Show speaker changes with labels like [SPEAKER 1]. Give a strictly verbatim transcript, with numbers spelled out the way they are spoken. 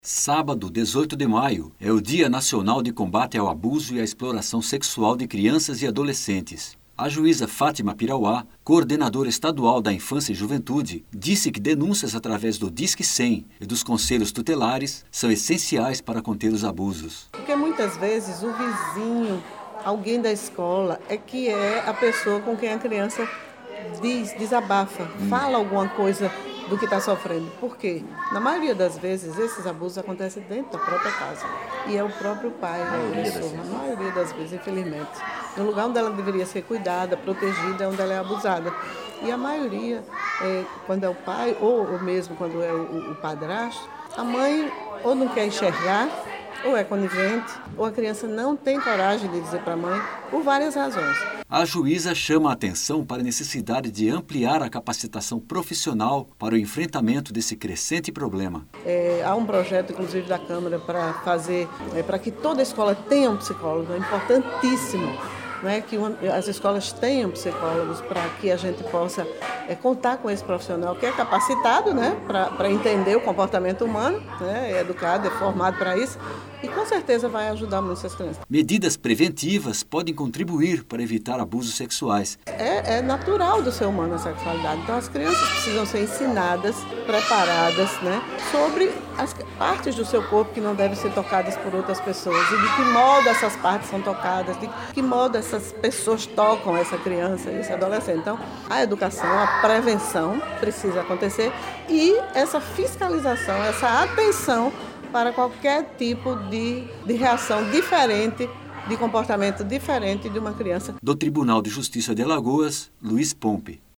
[SPEAKER 1] Sábado, dezoito de maio, é o Dia Nacional de Combate ao Abuso e à Exploração Sexual de Crianças e Adolescentes. A juíza Fátima Pirauá, coordenadora estadual da Infância e Juventude, disse que denúncias através do Disque cem e dos conselhos tutelares são essenciais para conter os abusos.
[SPEAKER 2] Porque muitas vezes o vizinho, alguém da escola, é que é a pessoa com quem a criança diz, desabafa, fala alguma coisa do que está sofrendo. Por quê? Na maioria das vezes, esses abusos acontecem dentro da própria casa. E é o próprio pai, a pessoa, na maioria das vezes, infelizmente. No lugar onde ela deveria ser cuidada, protegida, é onde ela é abusada. E a maioria, é, quando é o pai, ou, ou mesmo quando é o, o padrasto, a mãe ou não quer enxergar, ou é conivente, ou a criança não tem coragem de dizer para a mãe, por várias razões.
[SPEAKER 1] A juíza chama a atenção para a necessidade de ampliar a capacitação profissional para o enfrentamento desse crescente problema.
[SPEAKER 2] É, há um projeto, inclusive, da Câmara para fazer, é, para que toda escola tenha um psicólogo, é importantíssimo. Né, que uma, as escolas tenham psicólogos para que a gente possa é, contar com esse profissional que é capacitado, né, para entender o comportamento humano, né, é educado, é formado para isso e com certeza vai ajudar muito essas crianças.
[SPEAKER 1] Medidas preventivas podem contribuir para evitar abusos sexuais.
[SPEAKER 2] É, é natural do ser humano a sexualidade, então as crianças precisam ser ensinadas, preparadas, né, sobre as partes do seu corpo que não devem ser tocadas por outras pessoas e de que modo essas partes são tocadas, de que modo essas pessoas tocam essa criança e esse adolescente. Então, a educação, a prevenção precisa acontecer e essa fiscalização, essa atenção para qualquer tipo de, de reação diferente, de comportamento diferente de uma criança.
[SPEAKER 1] Do Tribunal de Justiça de Alagoas, Luiz Pompe.